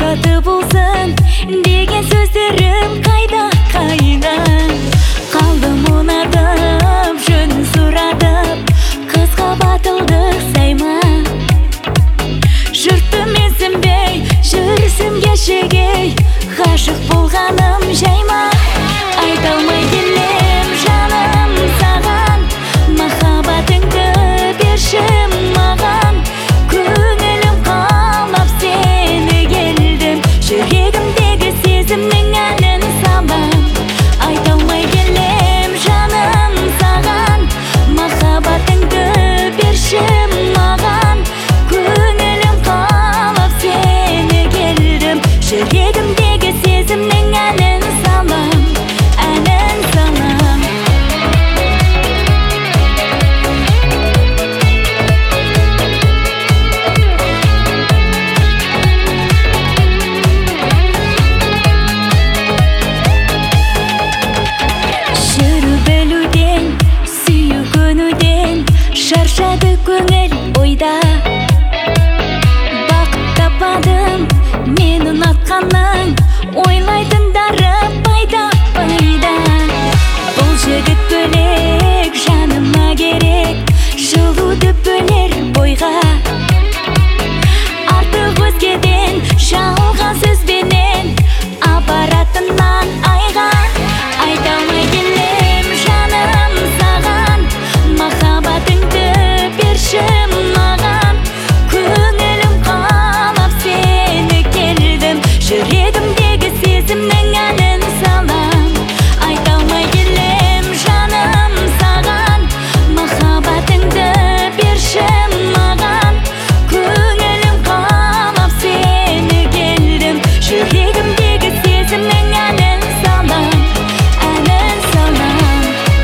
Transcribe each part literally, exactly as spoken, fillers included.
махаббаты болсын деген сөздерім қайда қайда қалдым ұнатып жөнін сұратып қызға батылдық сайма жұртты менсінбей жүрсім кешегей ғашық болғаным жай ма айта алмай келем жаным саған махаббатыңды берші маған көңілім қалап сені келдім жүрегімдегі сезімнің әнін салам айта алмай келем жаным саған махаббатыңды берші маған көңілім қалап сені келдім жүрегімдегі сезімнің әнін салам әнін салам жүру білуден сүю көнуден шаршады көңіл ойда бақыт таппадым мен ұнатқаның ойлайтындары пайда пайда бұл жігіт бөлек жаныма керек жылуды бөлер бойға артық өзгеден жалған сөзбенен апаратыннан айға айта алмай келем жаным саған махаббатыңды берші маған көңілім қалап сені келдім жүрегімдегі сезімнің әнін салам айта алмай келем жаным саған махаббатыңды берші маған көңілім қалап сені келдім жүрегімдегі сезімнің әнін салам әнін салам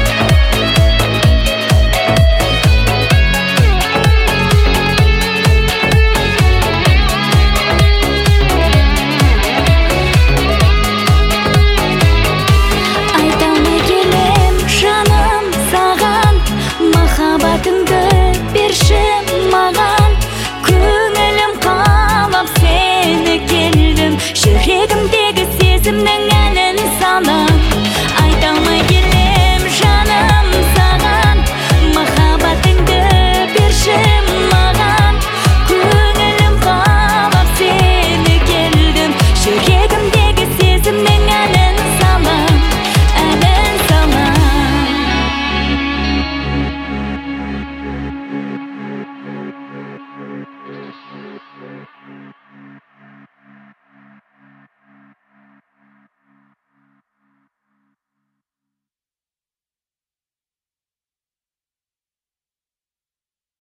айта алмай келем жаным саған махаббатыңды берші маған көңілім қалап сені келдім жүрегімдегі сезімнің